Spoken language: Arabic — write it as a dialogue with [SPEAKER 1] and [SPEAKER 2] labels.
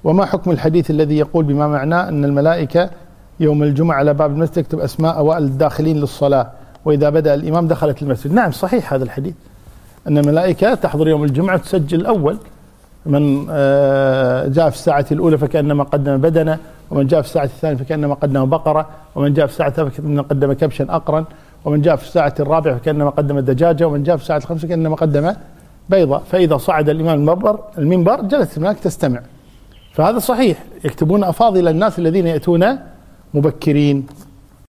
[SPEAKER 1] وما حكم الحديث الذي يقول بما معناه أن الملائكة يوم الجمعة على باب المسجد تكتب أسماء أوائل الداخلين للصلاة، وإذا بدأ الإمام دخلت المسجد؟ نعم صحيح هذا الحديث، أن الملائكة تحضر يوم الجمعة وتسجل الأول، من جاء في الساعة الأولى فكأنما قدم بدنة، ومن جاء في الساعة الثانية فكأنما قدم بقرة، ومن جاء في الساعة الثالثة فكأنما قدم كبشا أقرا، ومن جاء في الساعة الرابعة فكأنما قدم دجاجة، ومن جاء في الساعة الخامسة فكأنما قدم بيضة. فإذا صعد الإمام المنبر جلست الملائكة تستمع. فهذا صحيح، يكتبون أفاضل الناس الذين يأتون مبكرين.